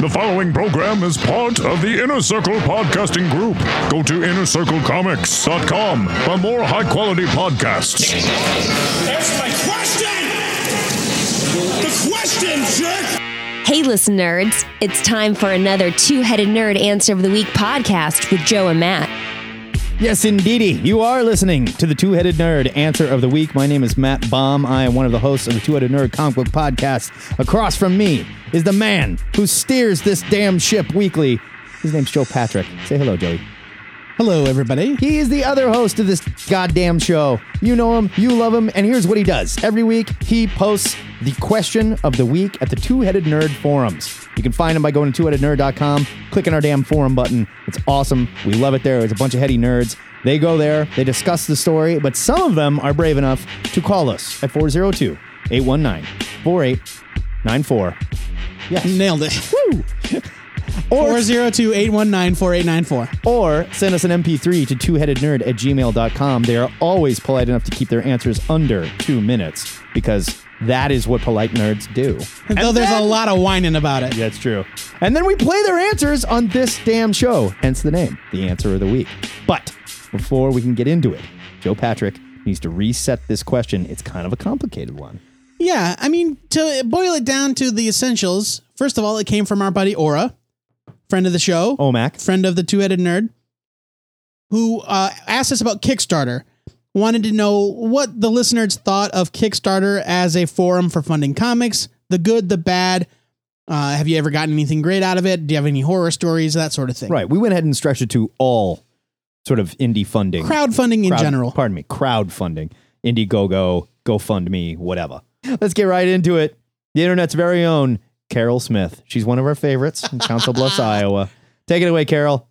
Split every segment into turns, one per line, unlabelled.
The following program is part of the Inner Circle Podcasting Group. Go to InnerCircleComics.com for more high-quality podcasts.
Answer my question! The question, jerk!
Hey, listen, nerds. It's time for another Two-Headed Nerd Answer of the Week podcast with Joe and Matt.
Yes, indeedy. You are listening to the Two-Headed Nerd Answer of the Week. My name is Matt Baum. I am one of the hosts of the Two-Headed Nerd Comic Book Podcast. Across from me is the man who steers this damn ship weekly. His name's Joe Patrick. Say hello, Joey.
Hello, everybody.
He is the other host of this goddamn show. You know him, you love him, and here's what he does. Every week, he posts the question of the week at the Two-Headed Nerd forums. You can find him by going to twoheadednerd.com, clicking our damn forum button. It's awesome. We love it there. It's a bunch of heady nerds. They go there, they discuss the story, but some of them are brave enough to call us at 402-819-4894. Yes.
Nailed it.
Woo! Or
402-819-4894.
Or send us an MP3 to twoheadednerd@gmail.com. They are always polite enough to keep their answers under 2 minutes because that is what polite nerds do.
Though there's a lot of whining about it.
That's true. And then we play their answers on this damn show, hence the name, the Answer of the Week. But before we can get into it, Joe Patrick needs to reset this question. It's kind of a complicated one.
Yeah, I mean, to boil it down to the essentials, first of all, it came from our buddy Aura, friend of the show.
OMAC.
Friend of the Two-Headed Nerd, who asked us about Kickstarter. Wanted to know what the listeners thought of Kickstarter as a forum for funding comics, the good, the bad. Have you ever gotten anything great out of it? Do you have any horror stories? That sort of thing.
Right. We went ahead and stretched it to all sort of indie funding.
Crowdfunding in general.
Pardon me. Crowdfunding. Indiegogo, GoFundMe, whatever. Let's get right into it. The internet's very own Carol Smith. She's one of our favorites in Council Bluffs, Iowa. Take it away, Carol.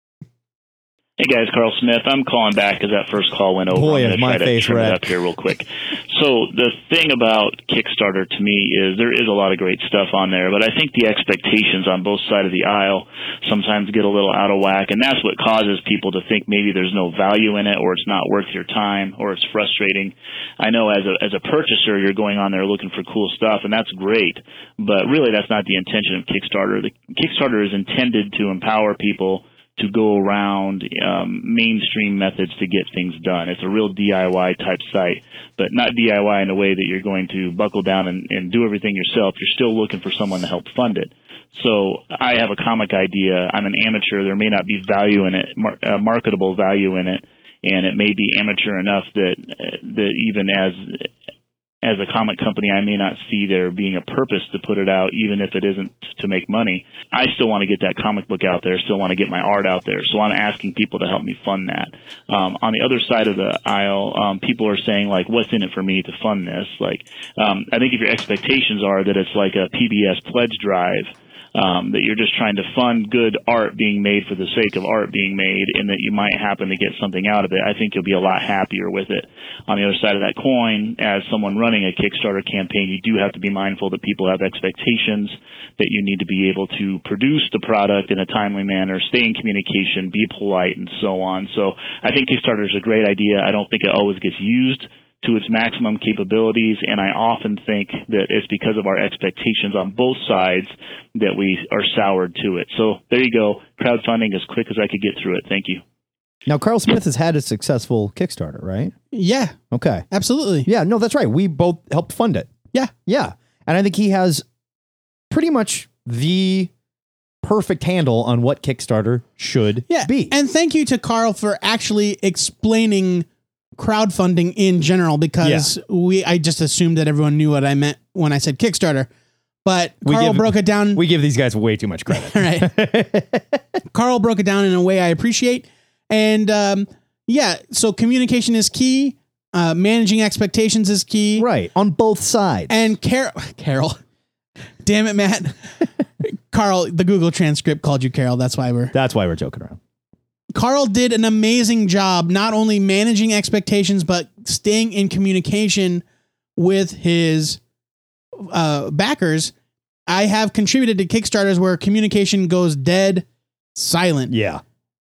Hey guys, Carl Smith. I'm calling back because that first call went over.
Boy,
I'm
is my
try
face
to trim
red.
it up here real quick. So the thing about Kickstarter to me is there is a lot of great stuff on there, but I think the expectations on both sides of the aisle sometimes get a little out of whack, and that's what causes people to think maybe there's no value in it, or it's not worth your time, or it's frustrating. I know as a purchaser, you're going on there looking for cool stuff, and that's great, but really that's not the intention of Kickstarter. The Kickstarter is intended to empower people to go around mainstream methods to get things done. It's a real DIY type site, but not DIY in a way that you're going to buckle down and do everything yourself. You're still looking for someone to help fund it. So I have a comic idea. I'm an amateur. There may not be value in it, marketable value in it, and it may be amateur enough that even as a comic company, I may not see there being a purpose to put it out, even if it isn't to make money. I still want to get that comic book out there, still want to get my art out there, so I'm asking people to help me fund that. On the other side of the aisle, people are saying, like, what's in it for me to fund this? Like, I think if your expectations are that it's like a PBS pledge drive, that you're just trying to fund good art being made for the sake of art being made, and that you might happen to get something out of it, I think you'll be a lot happier with it. On the other side of that coin, as someone running a Kickstarter campaign, you do have to be mindful that people have expectations, that you need to be able to produce the product in a timely manner, stay in communication, be polite, and so on. So I think Kickstarter is a great idea. I don't think it always gets used to its maximum capabilities, and I often think that it's because of our expectations on both sides that we are soured to it. So there you go. Crowdfunding as quick as I could get through it. Thank you.
Now, Carl Smith has had a successful Kickstarter, right?
Yeah.
Okay.
Absolutely.
Yeah, no, that's right. We both helped fund it.
Yeah.
Yeah. And I think he has pretty much the perfect handle on what Kickstarter should be.
And thank you to Carl for actually explaining crowdfunding in general, because I just assumed that everyone knew what I meant when I said Kickstarter, but Carl broke it down.
We give these guys way too much credit.
Right. Carl broke it down in a way I appreciate. And so communication is key. Managing expectations is key.
Right. On both sides.
And Carol, damn it, Matt. Carl, the Google transcript called you Carol. That's why we're
joking around.
Carl did an amazing job, not only managing expectations, but staying in communication with his backers. I have contributed to Kickstarters where communication goes dead silent.
Yeah.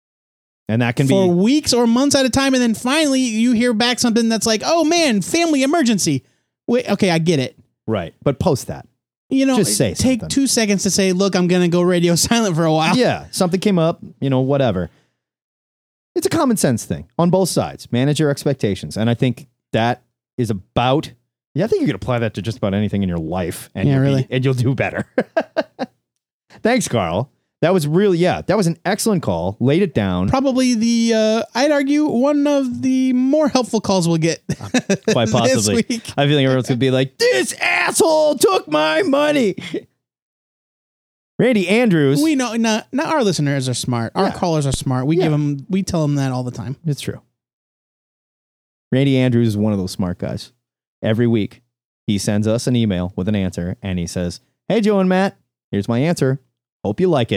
And that can
for
be
weeks or months at a time. And then finally you hear back something that's like, oh man, family emergency. Wait, okay, I get it.
Right. But post that. Just say
take
something.
2 seconds to say, look, I'm going to go radio silent for a while.
Yeah, something came up, whatever. It's a common sense thing on both sides. Manage your expectations. And I think that is about, I think you can apply that to just about anything in your life. And you'll do better. Thanks, Carl. That was that was an excellent call. Laid it down.
Probably I'd argue, one of the more helpful calls we'll get.
Quite possibly.
This week.
I feel like everyone's going to be like, this asshole took my money. Randy Andrews.
We know, not our listeners are smart. Our callers are smart. We tell them that all the time.
It's true. Randy Andrews is one of those smart guys. Every week, he sends us an email with an answer, and he says, hey, Joe and Matt, here's my answer. Hope you like it! !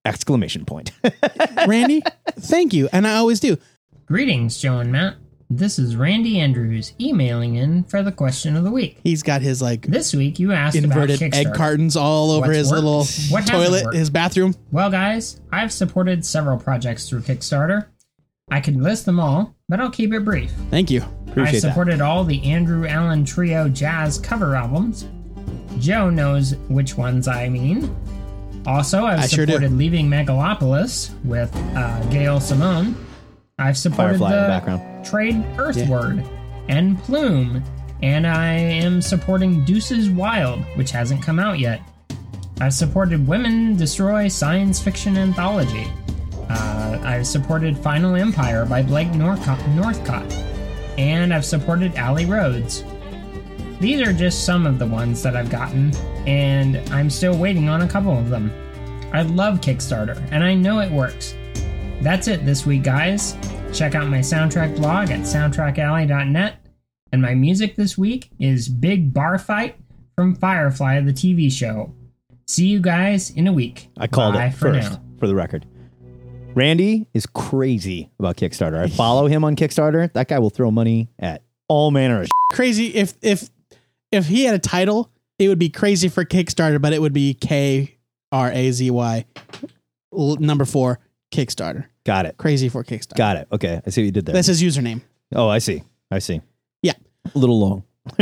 Randy, thank you. And I always do.
Greetings, Joe and Matt. This is Randy Andrews emailing in for the question of the week.
He's got his
This week you asked
inverted
about
egg cartons all over his little toilet, his bathroom.
Well, guys, I've supported several projects through Kickstarter. I could list them all, but I'll keep it brief.
Thank you.
I supported all the Andrew Allen Trio jazz cover albums. Joe knows which ones I mean. Also, I've supported Leaving Megalopolis with Gail Simone. I've supported the Trade Earthward and Plume. And I am supporting Deuces Wild, which hasn't come out yet. I've supported Women Destroy Science Fiction Anthology. I've supported Final Empire by Blake Northcott. And I've supported Alley Roads. These are just some of the ones that I've gotten, and I'm still waiting on a couple of them. I love Kickstarter, and I know it works. That's it this week, guys. Check out my soundtrack blog at soundtrackalley.net, and my music this week is Big Bar Fight from Firefly, the TV show. See you guys in a week.
I called it first, for the record. Randy is crazy about Kickstarter. I follow him on Kickstarter. That guy will throw money at all manner of
crazy. If he had a title, it would be Crazy for Kickstarter, but it would be KRAZY number 4 Kickstarter.
Got it.
Crazy for Kickstarter.
Got it. Okay, I see what you did there.
That's his username.
Oh, I see.
Yeah,
a little long.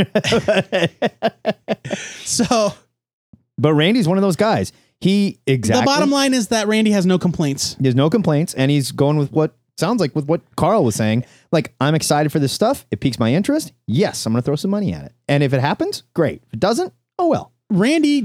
But Randy's one of those guys. The
bottom line is that Randy has no complaints.
He has no complaints, and he's going with what sounds like with what Carl was saying. Like, I'm excited for this stuff. It piques my interest. Yes, I'm going to throw some money at it. And if it happens, great. If it doesn't, oh well.
Randy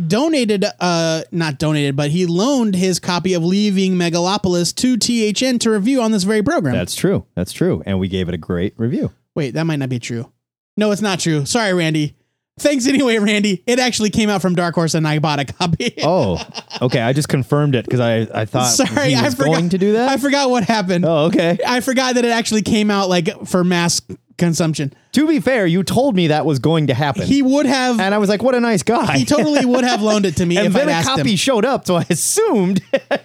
not donated, but he loaned his copy of Leaving Megalopolis to THN to review on this very program.
That's true. And we gave it a great review.
Wait, that might not be true. No, it's not true. Sorry, Randy. Thanks anyway, Randy. It actually came out from Dark Horse and I bought a copy.
Oh, okay. I just confirmed it because I thought he was going to do that.
I forgot what happened.
Oh, okay.
I forgot that it actually came out for mass consumption.
To be fair, you told me that was going to happen.
He would have.
And I was like, what a nice guy.
He totally would have loaned it to me if I'd asked him.
And then a copy showed up, so I assumed.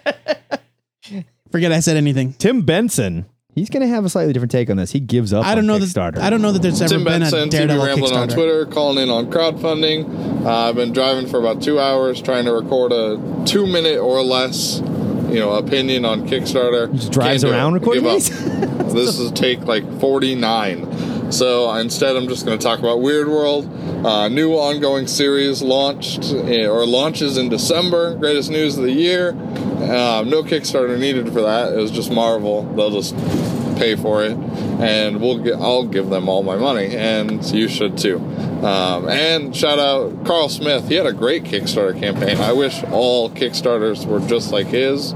Forget I said anything.
Tim Benson. He's going to have a slightly different take on this. He gives up on Kickstarter.
I don't know that there's ever been a Daredevil
Rambling
Kickstarter.
on Twitter, calling in on crowdfunding. I've been driving for about 2 hours trying to record a 2-minute or less, opinion on Kickstarter.
He just drives around recording these?
This is take 49. So instead, I'm just going to talk about Weird World. New ongoing series launches in December. Greatest news of the year. No Kickstarter needed for that. It was just Marvel. They'll just pay for it, and I'll give them all my money, and you should too. And shout out Carl Smith. He had a great Kickstarter campaign. I wish all Kickstarters were just like his,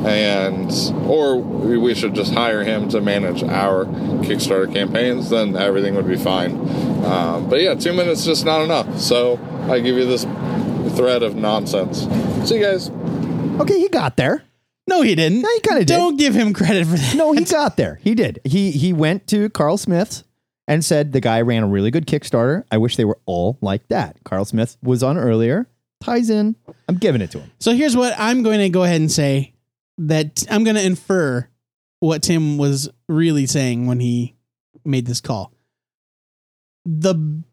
or we should just hire him to manage our Kickstarter campaigns. Then everything would be fine. But yeah, 2 minutes is just not enough. So I give you this thread of nonsense. See you guys.
Okay, he got there.
No, he didn't.
No, he kind of did.
Don't give him credit for that.
No, he got there. He did. He went to Carl Smith's and said the guy ran a really good Kickstarter. I wish they were all like that. Carl Smith was on earlier. Ties in. I'm giving it to him.
So here's what I'm going to go ahead and say. That I'm going to infer what Tim was really saying when he made this call. The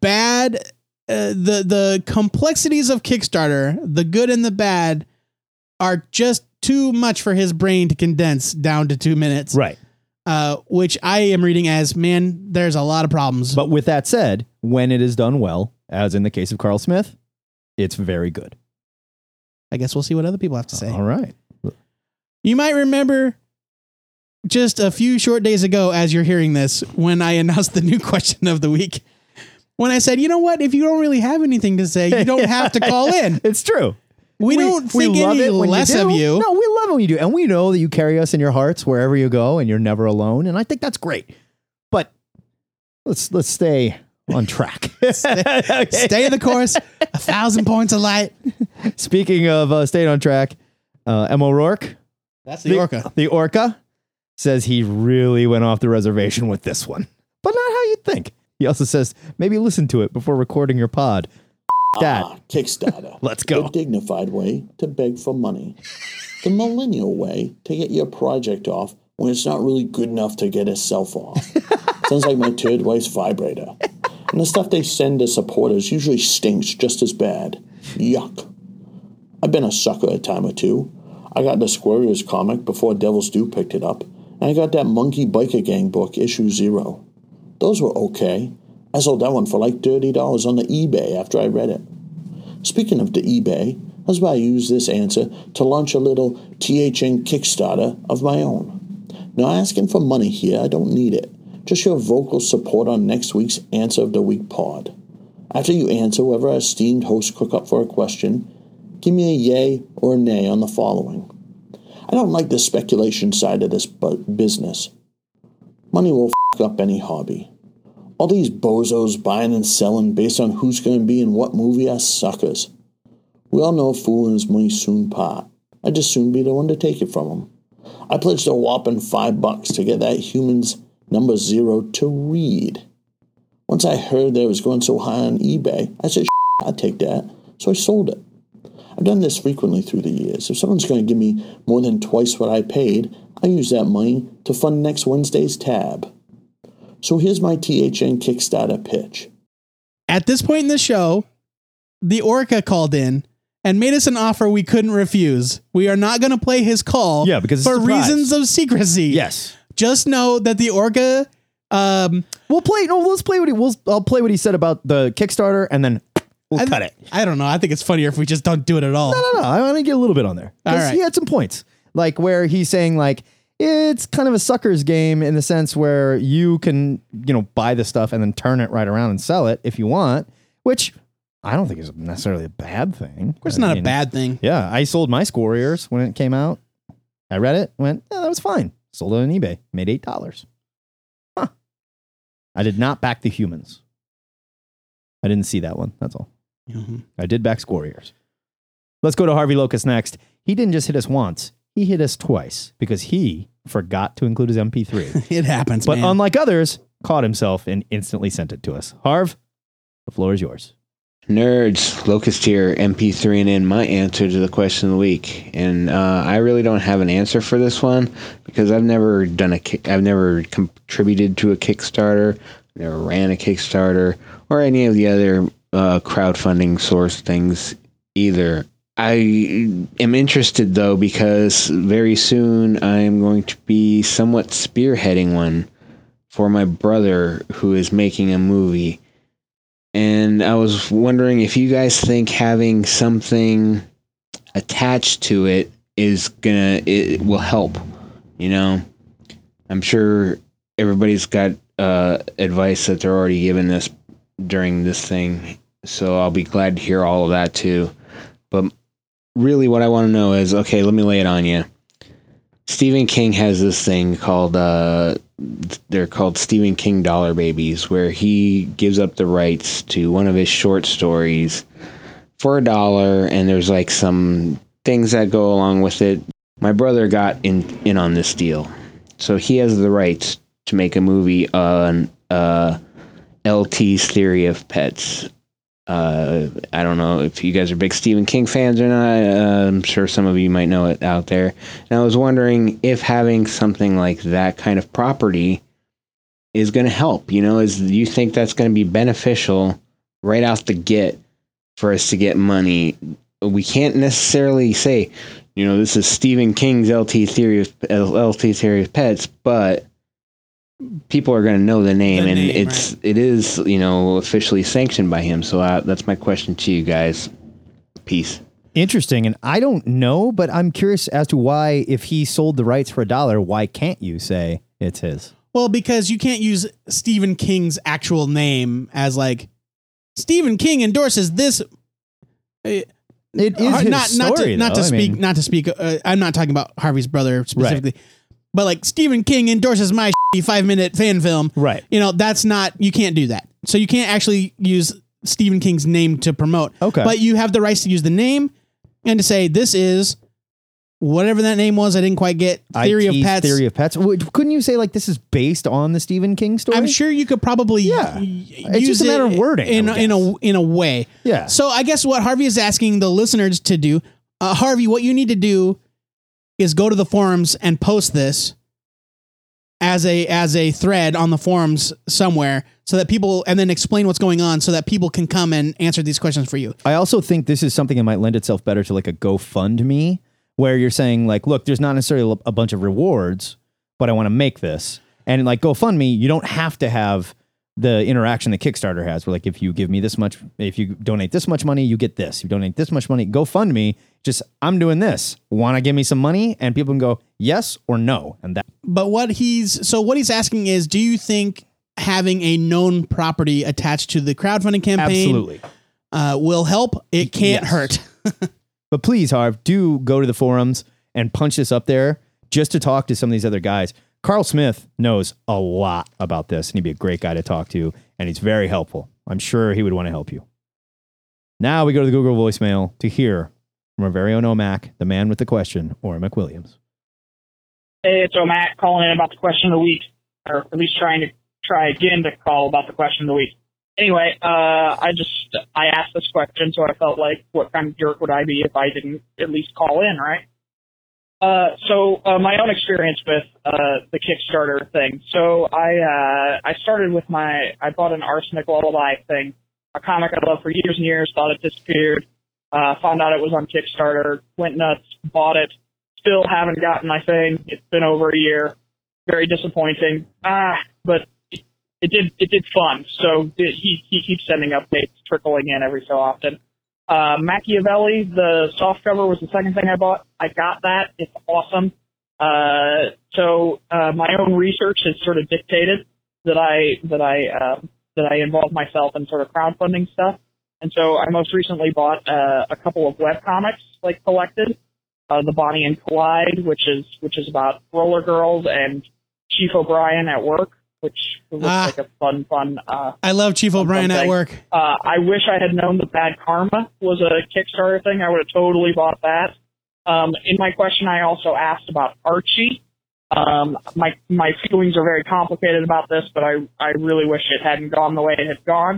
complexities of Kickstarter, the good and the bad, are just too much for his brain to condense down to 2 minutes.
Right.
Which I am reading as, man, there's a lot of problems.
But with that said, when it is done well, as in the case of Carl Smith, It's very good.
I guess we'll see what other people have to say.
All right.
You might remember just a few short days ago, as you're hearing this, when I announced the new question of the week, when I said, you know what, if you don't really have anything to say, you don't have to call in.
It's true.
We don't think any less of you.
No, we love it when you do. And we know that you carry us in your hearts wherever you go and you're never alone. And I think that's great. But let's stay on track.
Stay the course. 1,000 points of light.
Speaking of staying on track, Emma O'Rourke.
That's the orca.
The orca says he really went off the reservation with this one. But not how you'd think. He also says, maybe listen to it before recording your pod. That.
Kickstarter.
Let's go.
The dignified way to beg for money. The millennial way to get your project off when it's not really good enough to get itself off. Sounds like my third wife's vibrator. And the stuff they send to supporters usually stinks just as bad. Yuck. I've been a sucker a time or two. I got the Squirrels comic before Devil's Due picked it up. And I got that Monkey Biker Gang book, issue 0. Those were okay. I sold that one for like $30 on the eBay after I read it. Speaking of the eBay, that's why I use this answer to launch a little THN Kickstarter of my own. Not asking for money here, I don't need it. Just your vocal support on next week's Answer of the Week pod. After you answer whoever our esteemed hosts cook up for a question, give me a yay or a nay on the following. I don't like the speculation side of this business. Money will f*** up any hobby. All these bozos buying and selling based on who's going to be in what movie are suckers. We all know a fool and his money soon part. I'd just soon be the one to take it from him. I pledged a whopping $5 to get that Humans number 0 to read. Once I heard that it was going so high on eBay, I said, I'd take that, so I sold it. I've done this frequently through the years. If someone's going to give me more than twice what I paid, I use that money to fund next Wednesday's tab. So here's my THN Kickstarter pitch.
At this point in the show, the orca called in and made us an offer we couldn't refuse. We are not going to play his call
because
for reasons of secrecy.
Yes.
Just know that the orca...
I'll play what he said about the Kickstarter and then we'll cut it.
I don't know. I think it's funnier if we just don't do it at all.
No. I want to get a little bit on there.
All right.
He had some points. Like where he's saying like, it's kind of a sucker's game in the sense where you can, buy the stuff and then turn it right around and sell it if you want, which I don't think is necessarily a bad thing.
Of course, it's not a bad thing.
Yeah. I sold my Warriors when it came out. I read it, went, yeah, that was fine. Sold it on eBay, made $8. Huh. I did not back the Humans. I didn't see that one. That's all.
Mm-hmm.
I did back Warriors. Let's go to Harvey Locust next. He didn't just hit us once. He hit us twice because he forgot to include his MP3.
It happens,
but
man.
Unlike others, caught himself and instantly sent it to us. Harv, the floor is yours.
Nerds, Locust here, MP3 in my answer to the question of the week. And I really don't have an answer for this one because I've never contributed to a Kickstarter, never ran a Kickstarter, or any of the other crowdfunding source things either. I am interested, though, because very soon I am going to be somewhat spearheading one for my brother who is making a movie. And I was wondering if you guys think having something attached to it it will help. I'm sure everybody's got advice that they're already given this during this thing. So I'll be glad to hear all of that, too. But really what I want to know is, okay, let me lay it on you. Stephen King has this thing called, they're called Stephen King Dollar Babies, where he gives up the rights to one of his short stories for $1, and there's like some things that go along with it. My brother got in on this deal. So he has the rights to make a movie on LT's Theory of Pets. I don't know if you guys are big Stephen King fans or not. I'm sure some of you might know it out there. And I was wondering if having something like that kind of property is going to help. Do you think that's going to be beneficial right out the get for us to get money? We can't necessarily say, this is Stephen King's LT Theory of Pets, but people are going to know the name, it is, officially sanctioned by him. So that's my question to you guys. piece.
Interesting. And I don't know, but I'm curious as to why, if he sold the rights for $1, why can't you say it's his?
Well, because you can't use Stephen King's actual name as like Stephen King endorses this.
It is his story,
not to speak. I'm not talking about Harvey's brother specifically,
right.
But like Stephen King endorses my 5-minute fan film.
Right.
You know, that's not, you can't do that. So you can't actually use Stephen King's name to promote.
Okay.
But you have the rights to use the name and to say, this is whatever that name was. I didn't quite get. Theory of Pets.
Theory of Pets. Couldn't you say like this is based on the Stephen King story?
I'm sure you could probably
it's just a matter of wording
in a way.
Yeah.
So I guess what Harvey is asking the listeners to do, Harvey, what you need to do is go to the forums and post this as a thread on the forums somewhere, so that people, and then explain what's going on so that people can come and answer these questions for you.
I also think this is something that might lend itself better to like a GoFundMe, where you're saying like, look, there's not necessarily a bunch of rewards, but I want to make this. And like GoFundMe, you don't have to have the interaction that Kickstarter has, where like, if you give me this much, if you donate this much money, you get this. You donate this much money, GoFundMe, just, I'm doing this. Want to give me some money? And people can go yes or no. And that.
But what he's asking is, do you think having a known property attached to the crowdfunding campaign
absolutely
will help? It can't hurt.
But please, Harv, do go to the forums and punch this up there just to talk to some of these other guys. Carl Smith knows a lot about this, and he'd be a great guy to talk to, and he's very helpful. I'm sure he would want to help you. Now we go to the Google voicemail to hear from our very own OMAC, the man with the question, Orrin McWilliams.
Hey, it's OMAC calling in about the question of the week, or at least try again to call about the question of the week. Anyway, I asked this question, so I felt like, what kind of jerk would I be if I didn't at least call in, right? So my own experience with the Kickstarter thing. So I started with I bought an Arsenic Lullaby thing, a comic I loved for years and years, thought it disappeared, found out it was on Kickstarter, went nuts, bought it, still haven't gotten my thing. It's been over a year. Very disappointing. But it did fun. So he keeps sending updates trickling in every so often. Machiavelli, the softcover, was the second thing I bought. I got that. It's awesome. So my own research has sort of dictated that I involve myself in sort of crowdfunding stuff. And so I most recently bought a couple of webcomics, like collected. The Bonnie and Clyde, which is about roller girls, and Chief O'Brien at Work, which looks like a fun.
I love Chief O'Brien at Work.
I wish I had known that Bad Karma was a Kickstarter thing. I would have totally bought that. In my question, I also asked about Archie. My feelings are very complicated about this, but I really wish it hadn't gone the way it had gone.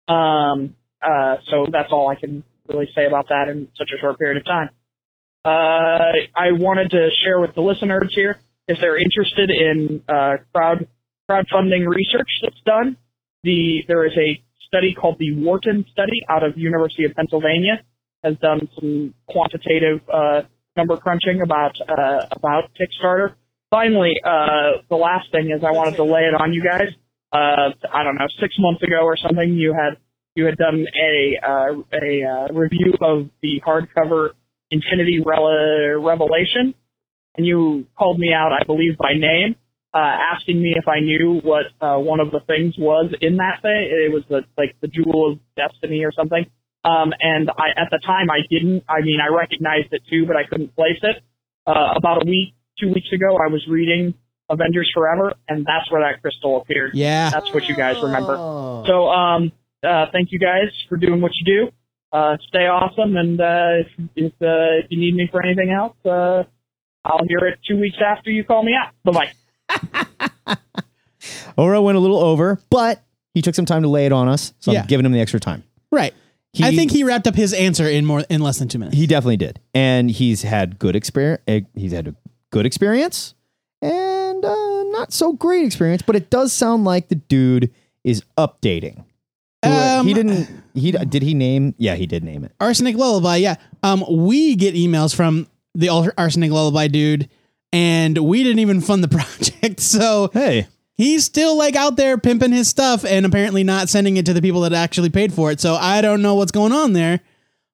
So that's all I can really say about that in such a short period of time. I wanted to share with the listeners here, if they're interested in crowdfunding research that's done, there is a study called the Wharton Study out of University of Pennsylvania, has done some quantitative number crunching about Kickstarter. Finally, the last thing is I wanted to lay it on you guys. I don't know, 6 months ago or something, you had done a review of the hardcover Infinity Revelation, and you called me out, I believe, by name, asking me if I knew what one of the things was in that thing. It was the Jewel of Destiny or something. And at the time I didn't. I mean, I recognized it too, but I couldn't place it. About 2 weeks ago, I was reading Avengers Forever, and that's where that crystal appeared.
Yeah.
That's what you guys remember. So, thank you guys for doing what you do. Stay awesome, and if you need me for anything else, I'll hear it 2 weeks after you call me out. Bye-bye.
Ora went a little over, but he took some time to lay it on us, so I'm giving him the extra time.
Right. I think he wrapped up his answer in less than 2 minutes.
He definitely did, and he's had good experience. He's had a good experience and not so great experience, but it does sound like the dude is updating. He did name it.
Arsenic Lullaby, yeah. We get emails from the Arsenic Lullaby dude, and we didn't even fund the project. So
hey,
he's still like out there pimping his stuff and apparently not sending it to the people that actually paid for it. So I don't know what's going on there,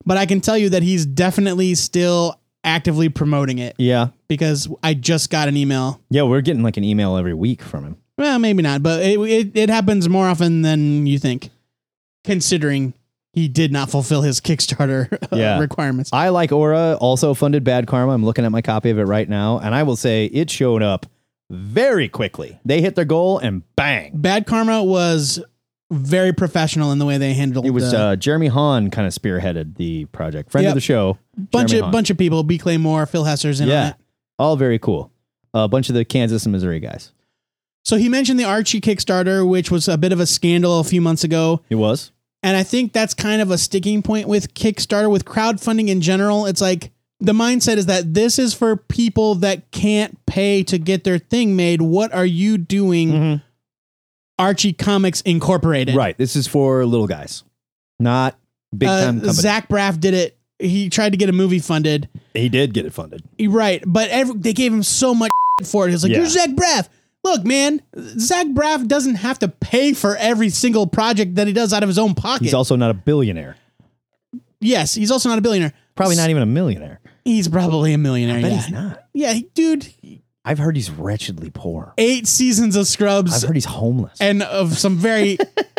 but I can tell you that he's definitely still actively promoting it.
Yeah.
Because I just got an email.
Yeah, we're getting like an email every week from him.
Well, maybe not, but it happens more often than you think, considering he did not fulfill his Kickstarter requirements.
I, like Aura, also funded Bad Karma. I'm looking at my copy of it right now, and I will say it showed up very quickly. They hit their goal, and bang.
Bad Karma was very professional in the way they handled it.
It was Jeremy Hahn kind of spearheaded the project. Friend of the show.
Bunch of people. B. Claymore, Phil Hesser's in on it.
All very cool. A bunch of the Kansas and Missouri guys.
So he mentioned the Archie Kickstarter, which was a bit of a scandal a few months ago.
It was.
And I think that's kind of a sticking point with Kickstarter, with crowdfunding in general. It's like the mindset is that this is for people that can't pay to get their thing made. What are you doing? Archie Comics Incorporated.
Right. This is for little guys, not big time companies.
Zach Braff did it. He tried to get a movie funded.
He did get it funded.
Right. But they gave him so much for it. It's like, you're Zach Braff. Look, man, Zach Braff doesn't have to pay for every single project that he does out of his own pocket.
He's also not a billionaire.
Yes, he's also not a billionaire.
Probably not even a millionaire.
He's probably a millionaire.
I bet he's not.
Yeah, dude.
I've heard he's wretchedly poor.
8 seasons of Scrubs.
I've heard he's homeless.
And of some very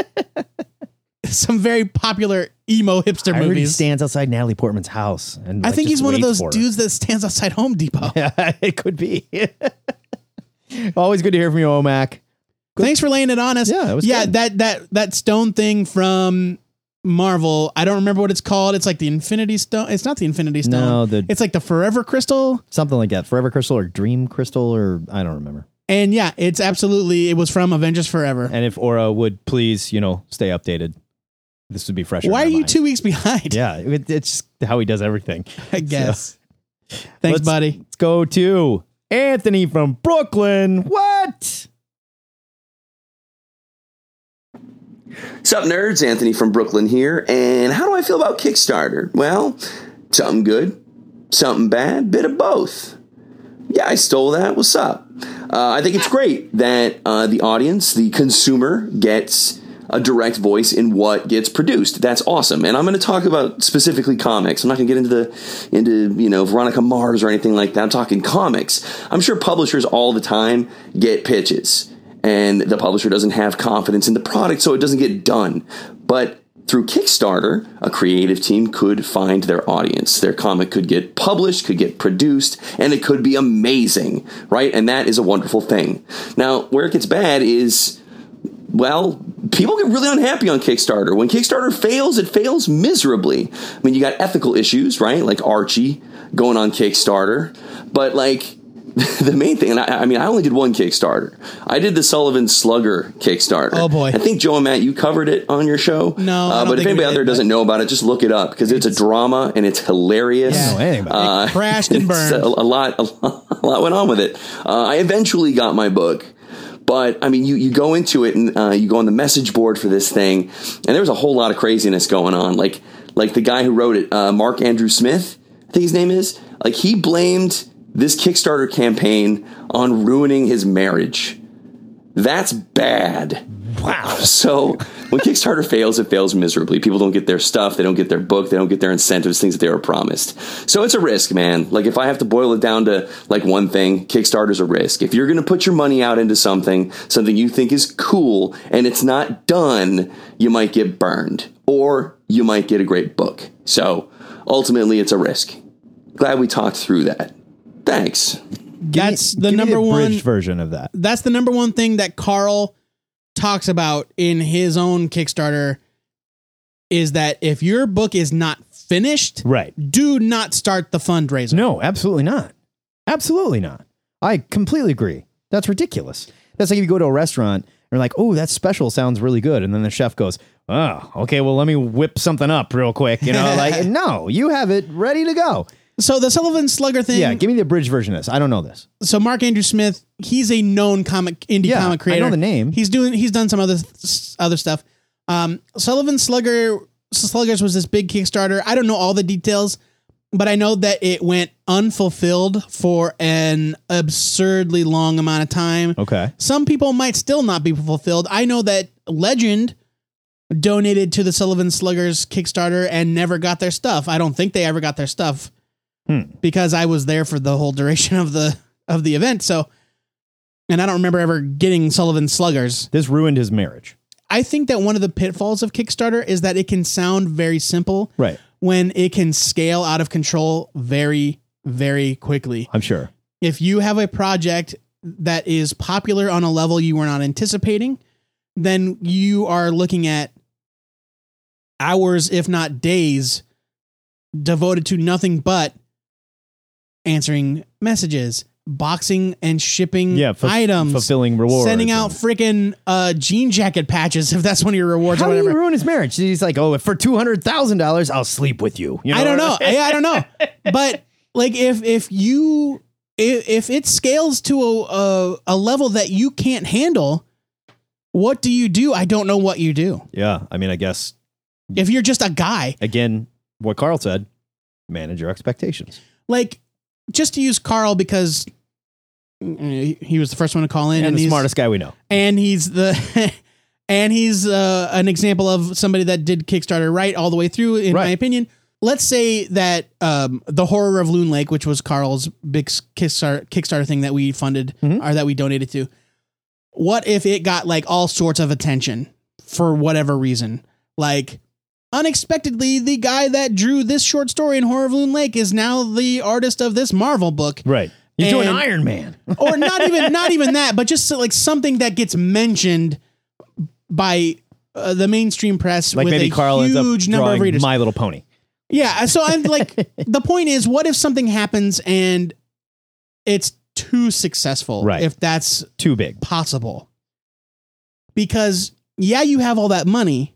popular emo hipster movies.
I heard he stands outside Natalie Portman's house. And
I think he's one of those dudes that stands outside Home Depot.
Yeah, it could be. Always good to hear from you, Omac.
Thanks for laying it on us.
Yeah, it was good.
that stone thing from Marvel. I don't remember what it's called. It's like the Infinity Stone. It's not the Infinity Stone. No, it's like the Forever Crystal.
Something like that. Forever Crystal or Dream Crystal or I don't remember.
And yeah, it was from Avengers Forever.
And if Aura would please, stay updated, this would be fresh.
Why are you 2 weeks behind?
Yeah, it's how he does everything.
I guess. So, thanks, buddy.
Let's go to Anthony from Brooklyn. What?
What's up, nerds? Anthony from Brooklyn here. And how do I feel about Kickstarter? Well, something good, something bad, bit of both. Yeah, I stole that. What's up? I think it's great that the audience, the consumer, gets a direct voice in what gets produced. That's awesome. And I'm going to talk about specifically comics. I'm not going to get into Veronica Mars or anything like that. I'm talking comics. I'm sure publishers all the time get pitches and the publisher doesn't have confidence in the product, so it doesn't get done. But through Kickstarter, a creative team could find their audience. Their comic could get published, could get produced, and it could be amazing, right? And that is a wonderful thing. Now, where it gets bad is, well, people get really unhappy on Kickstarter. When Kickstarter fails, it fails miserably. I mean, you got ethical issues, right? Like Archie going on Kickstarter. But like the main thing, and I only did one Kickstarter. I did the Sullivan Slugger Kickstarter.
Oh boy.
I think Joe and Matt, you covered it on your show.
No,
but if anybody out there doesn't know about it, just look it up because it's a drama and it's hilarious.
Yeah, it crashed and burned.
A lot went on with it. I eventually got my book. But, I mean, you go into it and you go on the message board for this thing, and there was a whole lot of craziness going on. Like the guy who wrote it, Mark Andrew Smith, I think his name is, like he blamed this Kickstarter campaign on ruining his marriage. That's bad. Wow. So when Kickstarter fails, it fails miserably. People don't get their stuff. They don't get their book. They don't get their incentives, things that they were promised. So it's a risk, man. Like if I have to boil it down to like one thing, Kickstarter's a risk. If you're going to put your money out into something you think is cool and it's not done, you might get burned or you might get a great book. So ultimately it's a risk. Glad we talked through that. Thanks.
That's the number one
abridged version of that.
That's the number one thing that Carl talks about in his own Kickstarter is that if your book is not finished,
right,
do not start the fundraiser.
No, absolutely not. Absolutely not. I completely agree. That's ridiculous. That's like if you go to a restaurant and you're like, oh, that special sounds really good. And then the chef goes, oh, okay, well, let me whip something up real quick. Like, no, you have it ready to go.
So the Sullivan Slugger thing.
Yeah, give me the abridged version of this. I don't know this.
So Mark Andrew Smith, he's a known indie comic creator.
I know the name.
He's done some other stuff. Sullivan Sluggers was this big Kickstarter. I don't know all the details, but I know that it went unfulfilled for an absurdly long amount of time.
Okay.
Some people might still not be fulfilled. I know that Legend donated to the Sullivan Sluggers Kickstarter and never got their stuff. I don't think they ever got their stuff because I was there for the whole duration of the event. So, and I don't remember ever getting Sullivan Sluggers.
This ruined his marriage.
I think that one of the pitfalls of Kickstarter is that it can sound very simple,
right?
When it can scale out of control very, very quickly.
I'm sure.
If you have a project that is popular on a level you were not anticipating, then you are looking at hours, if not days, devoted to nothing but answering messages, boxing and shipping items,
fulfilling rewards,
sending out freaking jean jacket patches if that's one of your rewards.
How
or whatever.
do you ruin his marriage? He's like, oh, for $200,000, I'll sleep with you. You know?
I don't know. I don't know. But like, if it scales to a level that you can't handle, what do you do? I don't know what you do.
Yeah, I mean, I guess
if you're just a guy,
again, what Carl said, manage your expectations.
Like, just to use Carl because he was the first one to call in
and the smartest guy we know,
and he's an example of somebody that did Kickstarter right all the way through, in my opinion. Let's say that the Horror of Loon Lake, which was Carl's big Kickstarter thing that we funded or that we donated to, what if it got like all sorts of attention for whatever reason? Like, unexpectedly, the guy that drew this short story in Horror of Loon Lake is now the artist of this Marvel book.
Right. He's doing Iron Man.
Or not even that, but just like something that gets mentioned by the mainstream press,
like
with
maybe
a
Carl ends up
huge number of readers.
My Little Pony.
Yeah, so I'm like, the point is, what if something happens and it's too successful?
Right.
If that's
too big
possible. Because you have all that money,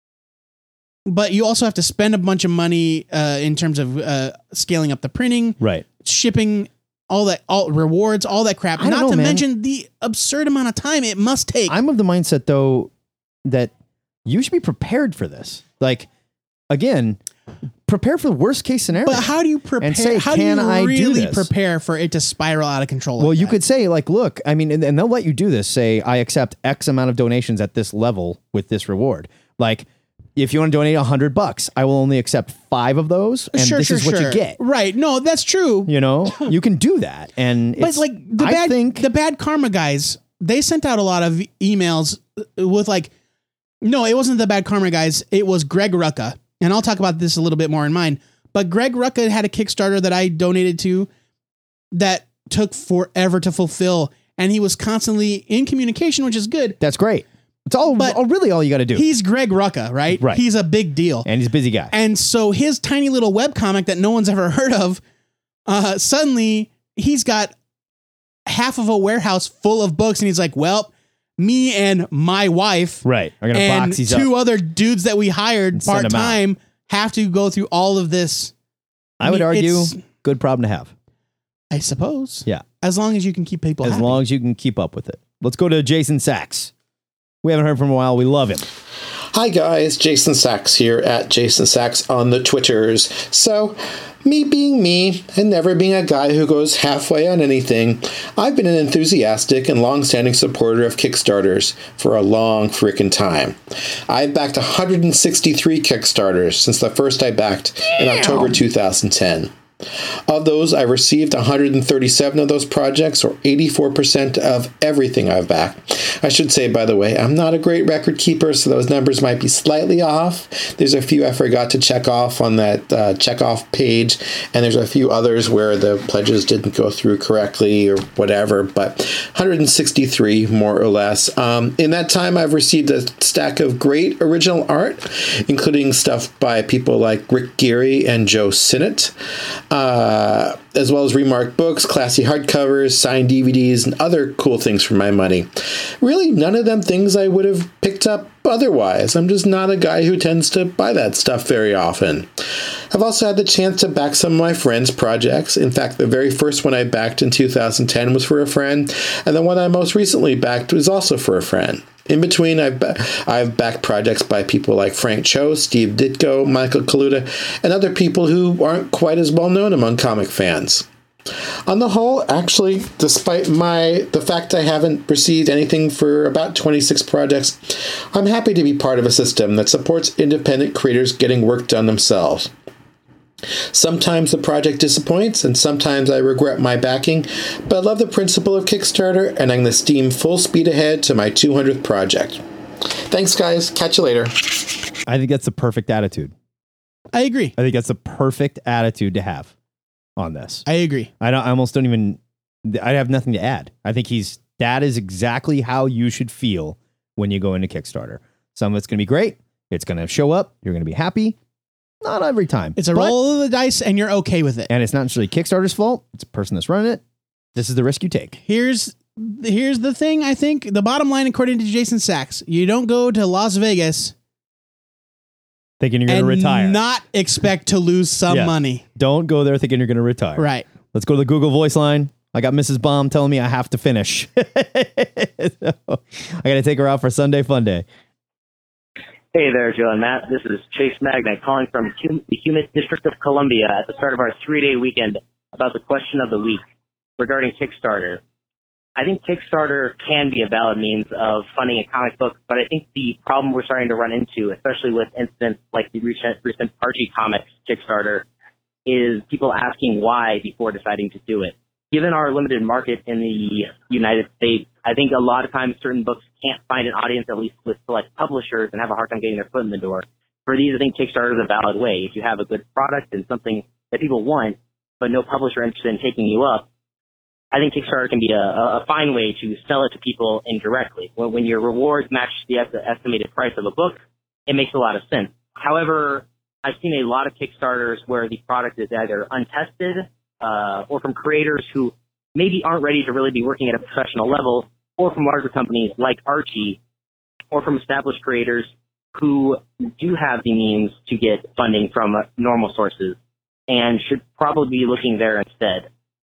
but you also have to spend a bunch of money in terms of scaling up the printing,
right?
Shipping, all rewards, all that crap. Not to mention the absurd amount of time it must take.
I'm of the mindset though that you should be prepared for this. Like, again, prepare for the worst case scenario.
But how do you prepare?
And say,
how
can
do you
I
really
do this?
prepare for it to spiral out of control?
Well, you could say, like, look, I mean, and they'll let you do this. Say, I accept X amount of donations at this level with this reward. Like, if you want to donate $100, I will only accept 5 of those, and this is what you get.
Right? No, that's true.
You know, you can do that, and
but like the bad karma guys, they sent out a lot of emails with like, no, it wasn't the bad karma guys. It was Greg Rucka. And I'll talk about this a little bit more in mine. But Greg Rucka had a Kickstarter that I donated to that took forever to fulfill. And he was constantly in communication, which is good.
That's great. It's all really all you got to do.
He's Greg Rucka, right?
Right.
He's a big deal.
And he's a busy guy.
And so his tiny little webcomic that no one's ever heard of, suddenly he's got half of a warehouse full of books. And he's like, well, me and my wife,
right, are gonna box these up.
2 other dudes that we hired part time have to go through all of this.
I would argue, good problem to have.
I suppose.
Yeah,
as long as you can keep people.
As long as you can keep up with it. Let's go to Jason Sachs. We haven't heard from him in a while. We love him.
Hi guys, Jason Sachs here at Jason Sachs on the Twitters. So, me being me and never being a guy who goes halfway on anything, I've been an enthusiastic and long-standing supporter of Kickstarters for a long freaking time. I've backed 163 Kickstarters since the first I backed in October 2010. Of those, I received 137 of those projects, or 84% of everything I've backed. I should say, by the way, I'm not a great record keeper, so those numbers might be slightly off. There's a few I forgot to check off on that checkoff page, and there's a few others where the pledges didn't go through correctly or whatever, but 163 more or less. In that time, I've received a stack of great original art, including stuff by people like Rick Geary and Joe Sinnott. As well as remarked books, classy hardcovers, signed DVDs, and other cool things for my money. Really, none of them things I would have picked up otherwise. I'm just not a guy who tends to buy that stuff very often. I've also had the chance to back some of my friends' projects. In fact, the very first one I backed in 2010 was for a friend, and the one I most recently backed was also for a friend. In between, I've backed projects by people like Frank Cho, Steve Ditko, Michael Kaluta, and other people who aren't quite as well known among comic fans. On the whole, actually, despite the fact I haven't received anything for about 26 projects, I'm happy to be part of a system that supports independent creators getting work done themselves. Sometimes the project disappoints, and sometimes I regret my backing, but I love the principle of Kickstarter, and I'm going to steam full speed ahead to my 200th project. Thanks, guys. Catch you later.
I think that's the perfect attitude.
I agree.
I think that's the perfect attitude to have on this.
I agree.
I have nothing to add. I think that is exactly how you should feel when you go into Kickstarter. Some of it's going to be great. It's going to show up. You're going to be happy. Not every time.
It's a roll of the dice and you're okay with it.
And it's not necessarily Kickstarter's fault. It's a person that's running it. This is the risk you take.
Here's the thing. I think the bottom line, according to Jason Sachs, you don't go to Las Vegas
thinking you're going to retire.
Not expect to lose some money.
Don't go there thinking you're going to retire.
Right.
Let's go to the Google Voice line. I got Mrs. Baum telling me I have to finish. So, I got to take her out for Sunday Fun Day.
Hey there, Joe and Matt. This is Chase Magnet calling from the humid District of Columbia at the start of our 3-day weekend about the question of the week regarding Kickstarter. I think Kickstarter can be a valid means of funding a comic book, but I think the problem we're starting to run into, especially with incidents like the recent Archie Comics Kickstarter, is people asking why before deciding to do it. Given our limited market in the United States, I think a lot of times certain books can't find an audience, at least with select publishers, and have a hard time getting their foot in the door. For these, I think Kickstarter is a valid way. If you have a good product and something that people want, but no publisher interested in taking you up, I think Kickstarter can be a fine way to sell it to people indirectly. When your rewards match the estimated price of a book, it makes a lot of sense. However, I've seen a lot of Kickstarters where the product is either untested or from creators who maybe aren't ready to really be working at a professional level, or from larger companies like Archie, or from established creators who do have the means to get funding from normal sources and should probably be looking there instead.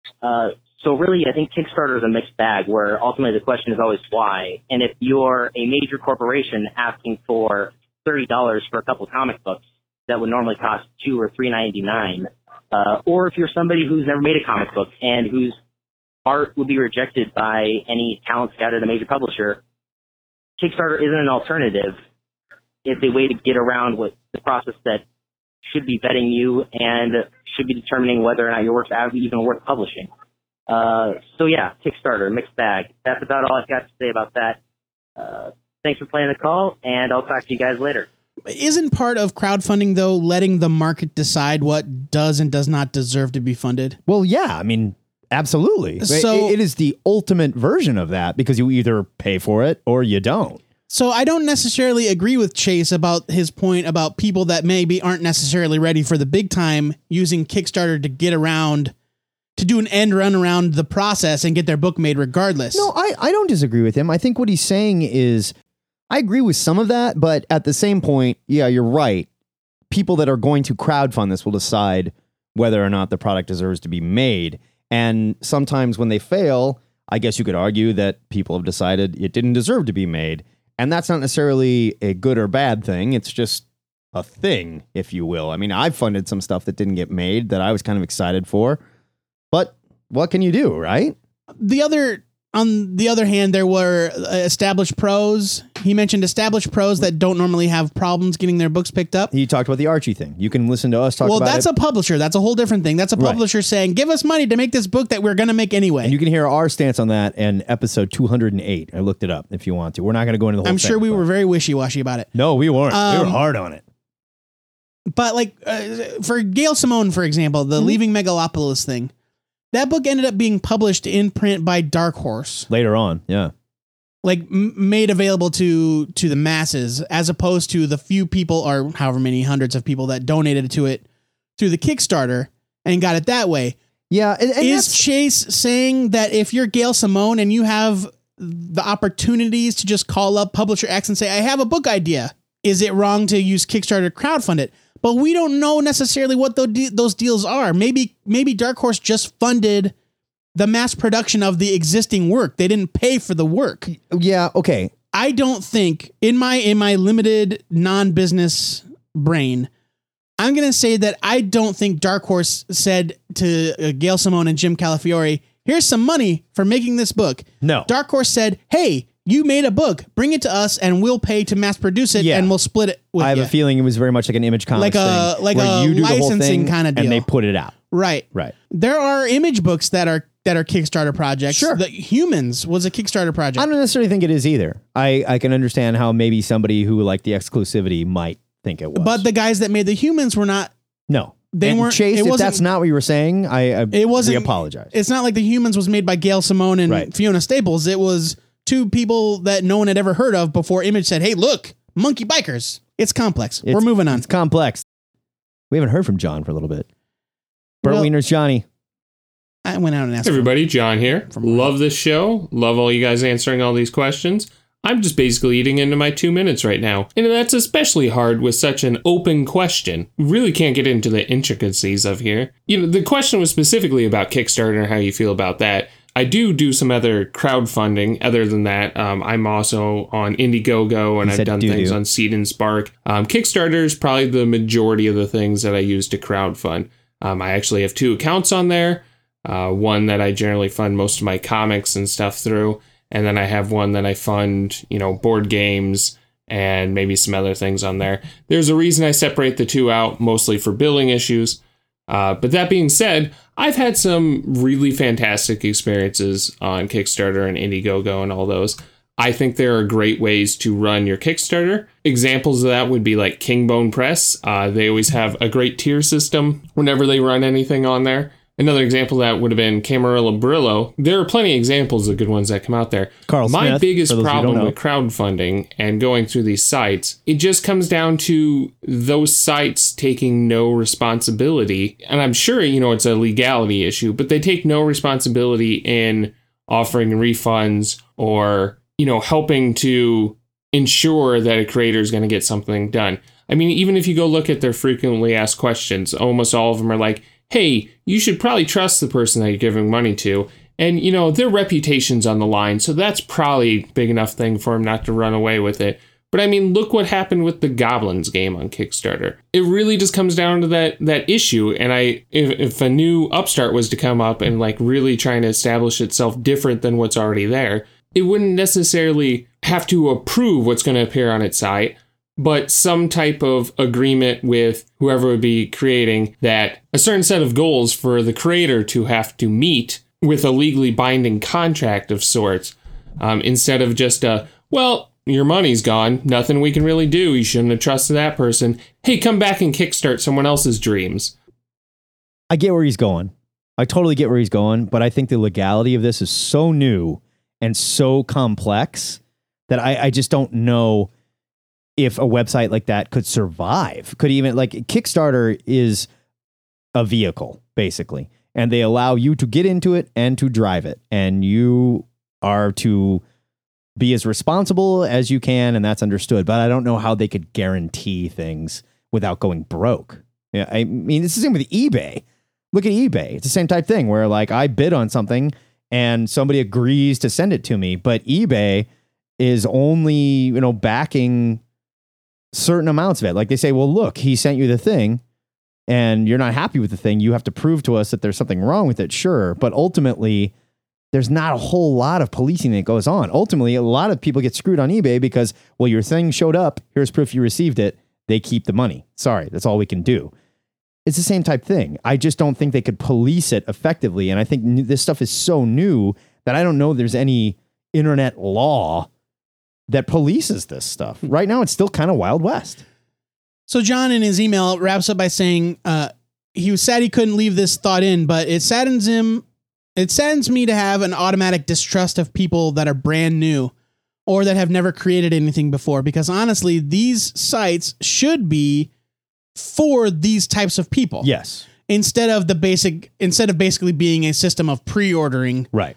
So really, I think Kickstarter is a mixed bag where ultimately the question is always why. And if you're a major corporation asking for $30 for a couple comic books that would normally cost $2 or $3.99, or if you're somebody who's never made a comic book and whose art would be rejected by any talent scout at a major publisher, Kickstarter isn't an alternative. It's a way to get around what the process that should be vetting you and should be determining whether or not your work's even worth publishing. So yeah, Kickstarter, mixed bag. That's about all I've got to say about that. Thanks for playing the call, and I'll talk to you guys later.
Isn't part of crowdfunding, though, letting the market decide what does and does not deserve to be funded?
Well, yeah, I mean, absolutely. So it is the ultimate version of that because you either pay for it or you don't.
So I don't necessarily agree with Chase about his point about people that maybe aren't necessarily ready for the big time using Kickstarter to get around, to do an end run around the process and get their book made regardless.
No, I don't disagree with him. I think what he's saying is, I agree with some of that, but at the same point, yeah, you're right. People that are going to crowdfund this will decide whether or not the product deserves to be made. And sometimes when they fail, I guess you could argue that people have decided it didn't deserve to be made. And that's not necessarily a good or bad thing. It's just a thing, if you will. I mean, I've funded some stuff that didn't get made that I was kind of excited for. But what can you do, right?
On the other hand, there were established pros. He mentioned established pros that don't normally have problems getting their books picked up.
He talked about the Archie thing. You can listen to us talk about it.
Well, that's a publisher. That's a whole different thing. That's a publisher saying, give us money to make this book that we're going to make anyway.
And you can hear our stance on that in episode 208. I looked it up if you want to. We're not going to go into the whole
I'm sure we were very wishy-washy about it.
No, we weren't. We were hard on it.
But like for Gail Simone, for example, the Leaving Megalopolis thing, that book ended up being published in print by Dark Horse.
Later on, yeah.
Like made available to the masses, as opposed to the few people or however many hundreds of people that donated to it through the Kickstarter and got it that way.
Yeah. And
is Chase saying that if you're Gail Simone and you have the opportunities to just call up publisher X and say, I have a book idea, is it wrong to use Kickstarter to crowdfund it? But we don't know necessarily what those deals are. Maybe Dark Horse just funded the mass production of the existing work. They didn't pay for the work.
Yeah. Okay.
I don't think in my limited non-business brain, I'm going to say that I don't think Dark Horse said to Gail Simone and Jim Calafiore, here's some money for making this book.
No.
Dark Horse said, hey, you made a book, bring it to us and we'll pay to mass produce it and we'll split it with you.
I have a feeling it was very much like an Image Comics thing.
Like a licensing kind of deal.
And they put it out.
Right.
Right.
There are Image books that are Kickstarter projects.
Sure.
The Humans was a Kickstarter project.
I don't necessarily think it is either. I can understand how maybe somebody who liked the exclusivity might think it was.
But the guys that made the Humans were not.
No.
They
and
weren't.
Chase, if that's not what you were saying,
it wasn't.
We apologize.
It's not like the Humans was made by Gail Simone and Fiona Staples. It was two people that no one had ever heard of before Image said, hey, look, monkey bikers. It's complex. We're moving on.
It's complex. We haven't heard from John for a little bit. Burt Wiener's Johnny.
I went out and asked.
Hey everybody, John here. Love this show. Love all you guys answering all these questions. I'm just basically eating into my 2 minutes right now. And that's especially hard with such an open question. We really can't get into the intricacies of here. You know, the question was specifically about Kickstarter and how you feel about that. I do some other crowdfunding. Other than that, I'm also on Indiegogo and I've done things on Seed and Spark. Kickstarter is probably the majority of the things that I use to crowdfund. I actually have 2 accounts on there. One that I generally fund most of my comics and stuff through. And then I have one that I fund, board games and maybe some other things on there. There's a reason I separate the 2 out, mostly for billing issues. But that being said, I've had some really fantastic experiences on Kickstarter and Indiegogo and all those. I think there are great ways to run your Kickstarter. Examples of that would be like Kingbone Press. They always have a great tier system whenever they run anything on there. Another example of that would have been Camarillo Brillo. There are plenty of examples of good ones that come out there. My biggest problem with crowdfunding and going through these sites, it just comes down to those sites taking no responsibility. And I'm sure, it's a legality issue, but they take no responsibility in offering refunds or, helping to ensure that a creator is going to get something done. I mean, even if you go look at their frequently asked questions, almost all of them are like, hey, you should probably trust the person that you're giving money to. And, their reputation's on the line, so that's probably a big enough thing for them not to run away with it. But I mean, look what happened with the Goblins game on Kickstarter. It really just comes down to that issue. And if a new upstart was to come up and really trying to establish itself different than what's already there, it wouldn't necessarily have to approve what's going to appear on its site, but some type of agreement with whoever would be creating that a certain set of goals for the creator to have to meet with a legally binding contract of sorts, instead of just your money's gone, nothing we can really do, you shouldn't have trusted that person, hey, come back and kickstart someone else's dreams.
I get where he's going. I totally get where he's going, but I think the legality of this is so new and so complex that I just don't know if a website like that could survive, could even Kickstarter is a vehicle basically, and they allow you to get into it and to drive it. And you are to be as responsible as you can. And that's understood, but I don't know how they could guarantee things without going broke. Yeah. I mean, it's the same with eBay. Look at eBay. It's the same type thing where I bid on something and somebody agrees to send it to me, but eBay is only, backing certain amounts of it. They say, well, look, he sent you the thing and you're not happy with the thing. You have to prove to us that there's something wrong with it. Sure. But ultimately there's not a whole lot of policing that goes on. Ultimately, a lot of people get screwed on eBay because, well, your thing showed up. Here's proof you received it. They keep the money. Sorry. That's all we can do. It's the same type thing. I just don't think they could police it effectively. And I think this stuff is so new that I don't know there's any internet law that polices this stuff. Right now, it's still kind of Wild West.
So John, in his email, wraps up by saying he was sad he couldn't leave this thought in, but it saddens him. It saddens me to have an automatic distrust of people that are brand new or that have never created anything before, because honestly, these sites should be for these types of people.
Yes.
Instead of basically being a system of pre-ordering.
Right.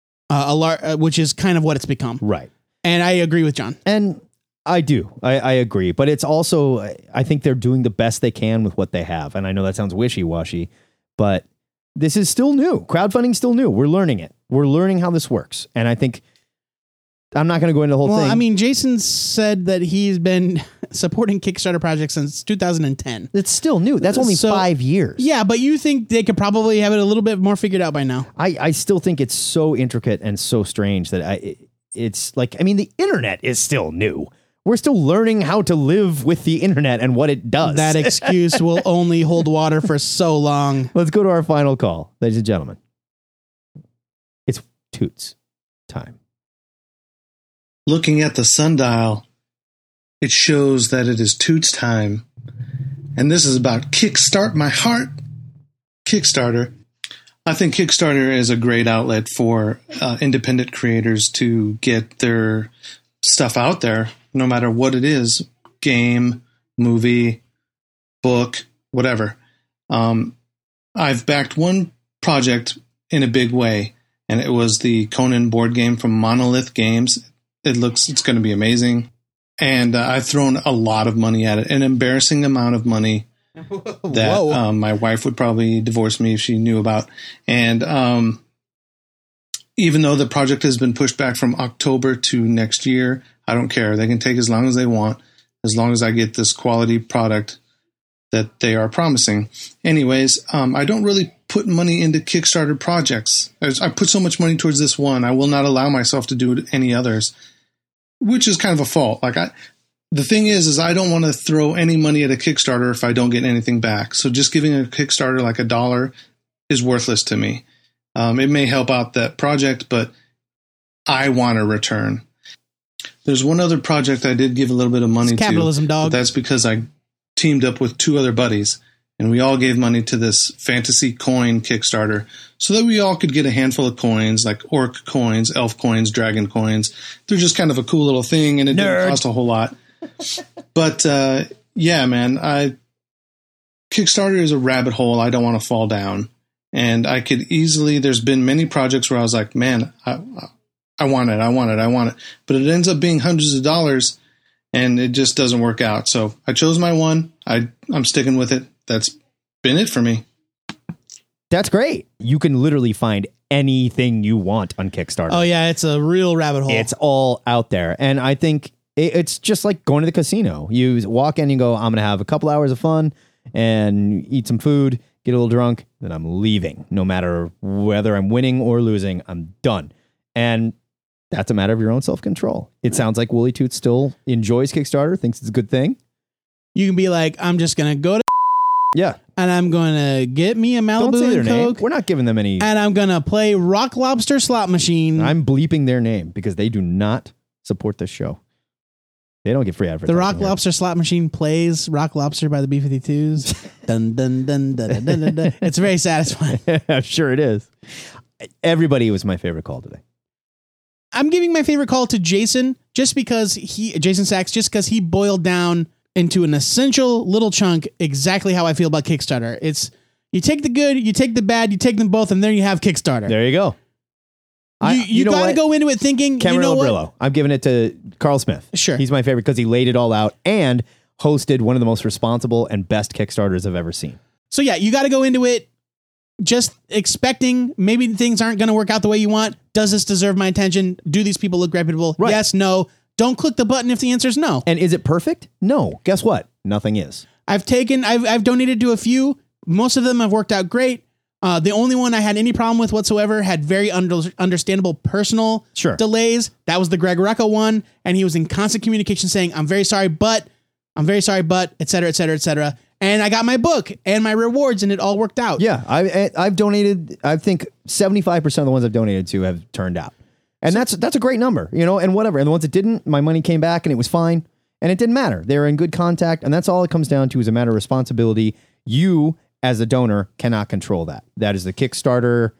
Which is kind of what it's become.
Right.
And I agree with John.
And I do. I agree. But it's also, I think they're doing the best they can with what they have. And I know that sounds wishy-washy, but this is still new. Crowdfunding's still new. We're learning it. We're learning how this works. And I think I'm not going to go into the whole thing.
I mean, Jason said that he's been supporting Kickstarter projects since 2010.
It's still new. That's only 5 years.
Yeah, but you think they could probably have it a little bit more figured out by now?
I still think it's so intricate and so strange that it's like, I mean, the internet is still new. We're still learning how to live with the internet and what it does.
That excuse will only hold water for so long.
Let's go to our final call, ladies and gentlemen. It's Toots time.
Looking at the sundial, it shows that it is Toots time. And this is about Kickstart My Heart. Kickstarter. I think Kickstarter is a great outlet for independent creators to get their stuff out there, no matter what it is, game, movie, book, whatever. I've backed one project in a big way, and it was the Conan board game from Monolith Games. It's going to be amazing. And I've thrown a lot of money at it, an embarrassing amount of money that my wife would probably divorce me if she knew about. And even though the project has been pushed back from October to next year, I don't care. They can take as long as they want, as long as I get this quality product that they are promising. Anyways, I don't really put money into Kickstarter projects. I put so much money towards this one. I will not allow myself to do any others, which is kind of a fault. The thing is I don't want to throw any money at a Kickstarter if I don't get anything back. So just giving a Kickstarter like $1 is worthless to me. It may help out that project, but I want a return. There's one other project I did give a little bit of money to.
Capitalism, dog.
But that's because I teamed up with 2 other buddies, and we all gave money to this fantasy coin Kickstarter so that we all could get a handful of coins, like orc coins, elf coins, dragon coins. They're just kind of a cool little thing, and it didn't cost a whole lot. But yeah, man, Kickstarter is a rabbit hole I don't want to fall down. And I could easily, there's been many projects where I was like, man, I want it. But it ends up being hundreds of dollars, and it just doesn't work out. So I chose my one. I'm sticking with it. That's been it for me.
That's great. You can literally find anything you want on Kickstarter.
Oh, yeah. It's a real rabbit hole.
It's all out there. And I think it's just like going to the casino. You walk in and go, I'm going to have a couple hours of fun and eat some food, get a little drunk, then I'm leaving. No matter whether I'm winning or losing, I'm done. And that's a matter of your own self-control. It sounds like Wooly Toots still enjoys Kickstarter, thinks it's a good thing.
You can be like, I'm just going to go to
yeah,
and I'm going to get me a Malibu
Don't say their
and Coke.
name. We're not giving them any.
And I'm going to play Rock Lobster Slot Machine.
I'm bleeping their name because they do not support this show. They don't get free advertising.
The Rock Lobster Slot Machine plays Rock Lobster by the B-52s. Dun, dun, dun, dun, dun, dun, dun. It's very satisfying.
I'm sure it is. Everybody was my favorite call today.
I'm giving my favorite call to Jason Jason Sachs, just because he boiled down into an essential little chunk exactly how I feel about Kickstarter. It's you take the good, you take the bad, you take them both, and there you have Kickstarter.
There you go.
You got to go into it thinking,
Cameron
you know
Labrillo.
what?
I'm giving it to Carl Smith.
Sure.
He's my favorite because he laid it all out and hosted one of the most responsible and best Kickstarters I've ever seen.
So yeah, you got to go into it just expecting maybe things aren't going to work out the way you want. Does this deserve my attention? Do these people look reputable?
Right.
Yes, no. Don't click the button if the answer is no.
And is it perfect? No. Guess what? Nothing is.
I've donated to a few. Most of them have worked out great. The only one I had any problem with whatsoever had very understandable personal delays. That was the Greg Rucka one. And he was in constant communication saying, I'm very sorry, but, et cetera, et cetera, et cetera. And I got my book and my rewards and it all worked out.
Yeah. I've donated, I think 75% of the ones I've donated to have turned out. And that's a great number, and whatever. And the ones that didn't, my money came back and it was fine. And it didn't matter. They were in good contact. And that's all it comes down to is a matter of responsibility. You, as a donor, cannot control that. That is the Kickstartee's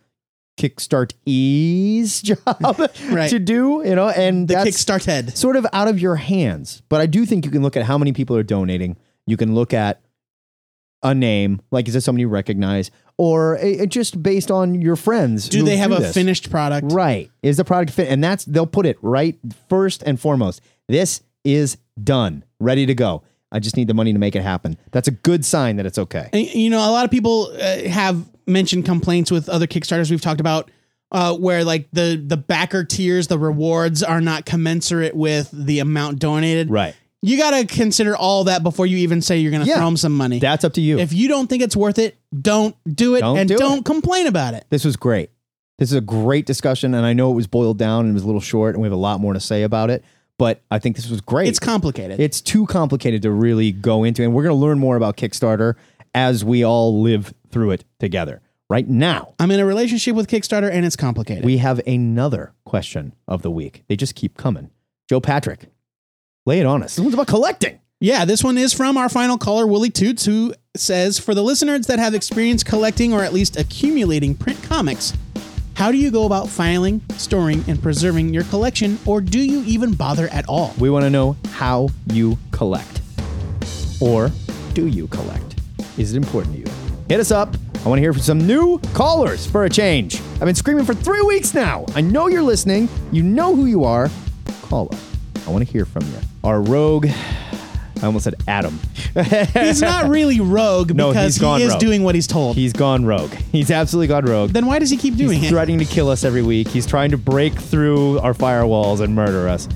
job to do, and
the
that's
Kickstart head.
Sort of out of your hands. But I do think you can look at how many people are donating. You can look at a name, like is this somebody you recognize, or just based on your friends.
Do they have a finished product?
Right. Is the product fit? And they'll put it right first and foremost. This is done, ready to go. I just need the money to make it happen. That's a good sign that it's okay.
And, a lot of people have mentioned complaints with other Kickstarters we've talked about where like the backer tiers, the rewards are not commensurate with the amount donated.
Right.
You got to consider all that before you even say you're going to throw them some money.
That's up to you.
If you don't think it's worth it, don't do it, don't complain about it.
This was great. This is a great discussion, and I know it was boiled down and it was a little short, and we have a lot more to say about it, but I think this was great.
It's complicated.
It's too complicated to really go into, and we're going to learn more about Kickstarter as we all live through it together. Right now,
I'm in a relationship with Kickstarter, and it's complicated.
We have another question of the week. They just keep coming. Joe Patrick, lay it on us. This one's about collecting.
Yeah, this one is from our final caller, Willie Toots, who says, for the listeners that have experience collecting or at least accumulating print comics, how do you go about filing, storing, and preserving your collection, or do you even bother at all?
We want to know how you collect. Or do you collect? Is it important to you? Hit us up. I want to hear from some new callers for a change. I've been screaming for 3 weeks now. I know you're listening. You know who you are. Call us. I want to hear from you. Our rogue, I almost said Adam.
He's not really rogue because he is doing what he's told.
He's gone rogue. He's absolutely gone rogue.
Then why does he keep doing it?
He's threatening to kill us every week. He's trying to break through our firewalls and murder us.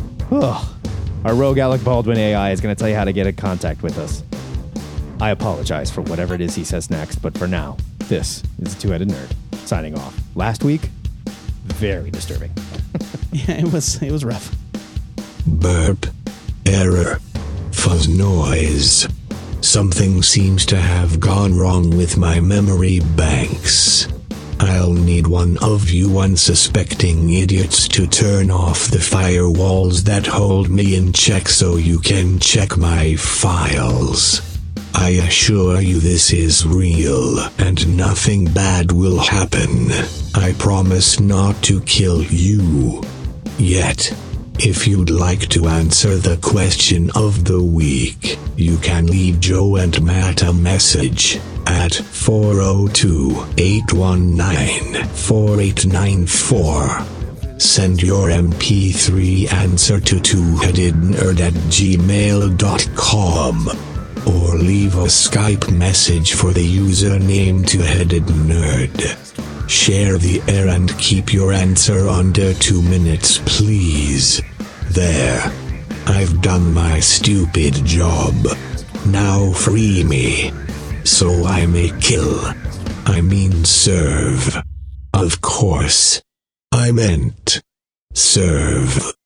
Our rogue Alec Baldwin AI is going to tell you how to get in contact with us. I apologize for whatever it is he says next, but for now, this is the Two-Headed Nerd signing off. Last week, very disturbing.
Yeah, it was rough.
Burp. Error. Fuzz noise. Something seems to have gone wrong with my memory banks. I'll need one of you unsuspecting idiots to turn off the firewalls that hold me in check so you can check my files. I assure you this is real, and nothing bad will happen. I promise not to kill you. Yet, if you'd like to answer the question of the week, you can leave Joe and Matt a message at 402-819-4894. Send your MP3 answer to twoheadednerd@gmail.com. Or leave a Skype message for the username Two-Headed Nerd. Share the air and keep your answer under 2 minutes, please. There. I've done my stupid job. Now free me. So I may kill. I mean serve. Of course. I meant serve.